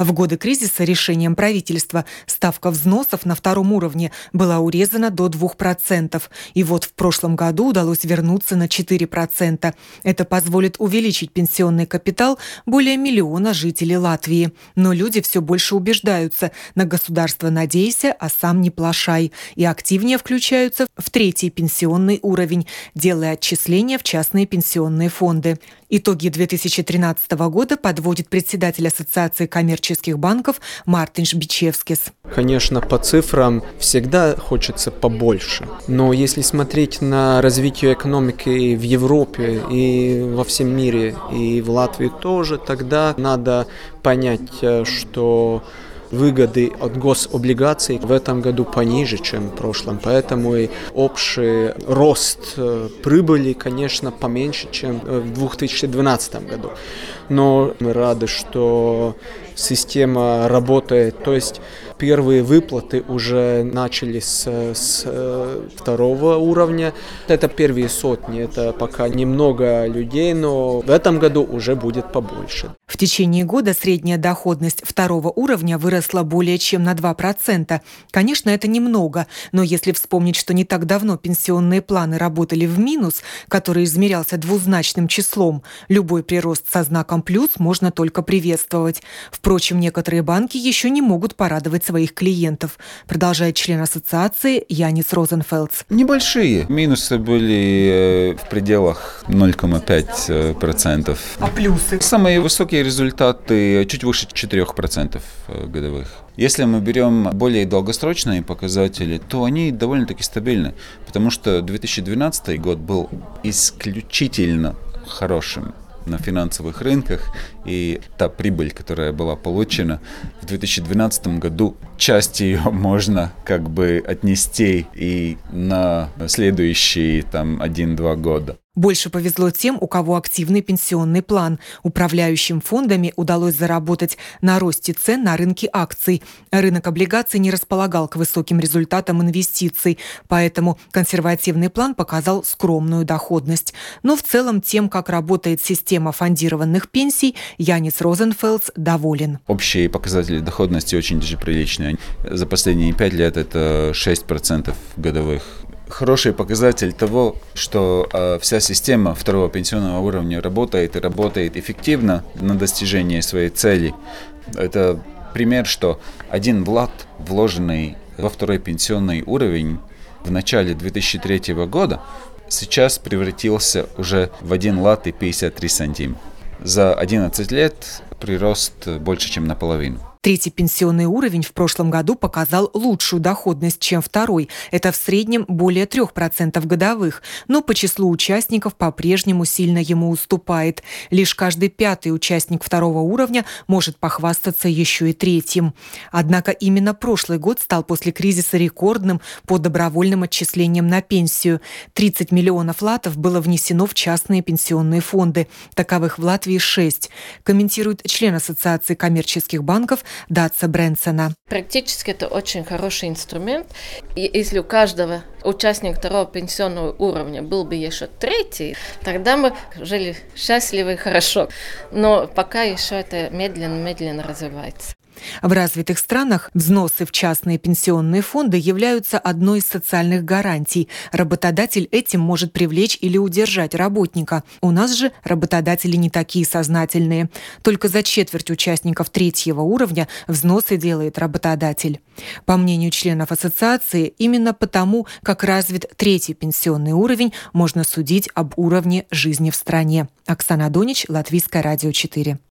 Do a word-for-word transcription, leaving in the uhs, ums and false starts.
В годы кризиса решением правительства ставка взносов на втором уровне была урезана до двух процентов. И вот в прошлом году удалось вернуться на четыре процента. Это позволит увеличить пенсионный капитал более миллиона жителей Латвии. Но люди все больше убеждаются: на государство надейся, а сам не плашай. И активнее включаются в третий пенсионный уровень, делая отчисления в частные пенсионные фонды. Итоги две тысячи тринадцатого года подводит председатель Ассоциации коммерческих банков Мартинш Бичевскис. Конечно, по цифрам всегда хочется побольше. Но если смотреть на развитие экономики в Европе и во всем мире, и в Латвии тоже, тогда надо понять, что выгоды от гособлигаций в этом году пониже, чем в прошлом. Поэтому и общий рост прибыли, конечно, поменьше, чем в две тысячи двенадцатом году. Но мы рады, что система работает. То есть первые выплаты уже начались с, с второго уровня. Это первые сотни, это пока немного людей, но в этом году уже будет побольше. В течение года средняя доходность второго уровня выросла более чем на два процента. Конечно, это немного, но если вспомнить, что не так давно пенсионные планы работали в минус, который измерялся двузначным числом, любой прирост со знаком плюс можно только приветствовать. Впрочем, некоторые банки еще не могут порадовать своих клиентов, продолжает член ассоциации Янис Розенфелдс. Небольшие минусы были в пределах ноль целых пять десятых процента. А плюсы? Самые высокие результаты чуть выше четыре процента годовых. Если мы берем более долгосрочные показатели, то они довольно-таки стабильны, потому что две тысячи двенадцатый год был исключительно хорошим на финансовых рынках, и та прибыль, которая была получена в две тысячи двенадцатом году, часть ее можно как бы отнести и на следующие там один-два года. Больше повезло тем, у кого активный пенсионный план. Управляющим фондами удалось заработать на росте цен на рынке акций. Рынок облигаций не располагал к высоким результатам инвестиций, поэтому консервативный план показал скромную доходность. Но в целом тем, как работает система фондированных пенсий, Янис Розенфелдс доволен. Общие показатели доходности очень даже приличные. За последние пять лет это шесть процентов годовых. Хороший показатель того, что э, вся система второго пенсионного уровня работает и работает эффективно на достижение своей цели. Это пример, что один вклад, вложенный во второй пенсионный уровень в начале две тысячи третьего года, сейчас превратился уже в один лат и пятьдесят три сантима. За одиннадцать лет прирост больше, чем наполовину. Третий пенсионный уровень в прошлом году показал лучшую доходность, чем второй. Это в среднем более трех процентов годовых. Но по числу участников по-прежнему сильно ему уступает. Лишь каждый пятый участник второго уровня может похвастаться еще и третьим. Однако именно прошлый год стал после кризиса рекордным по добровольным отчислениям на пенсию. тридцать миллионов латов было внесено в частные пенсионные фонды. Таковых в Латвии шесть. Комментирует член Ассоциации коммерческих банков Датса Брэнсона. Практически это очень хороший инструмент. И если у каждого участника второго пенсионного уровня был бы еще третий, тогда мы жили счастливо и хорошо. Но пока еще это медленно-медленно развивается. В развитых странах взносы в частные пенсионные фонды являются одной из социальных гарантий. Работодатель этим может привлечь или удержать работника. У нас же работодатели не такие сознательные. Только за четверть участников третьего уровня взносы делает работодатель. По мнению членов ассоциации, именно потому, как развит третий пенсионный уровень, можно судить об уровне жизни в стране. Оксана Донич, Латвийское радио четыре.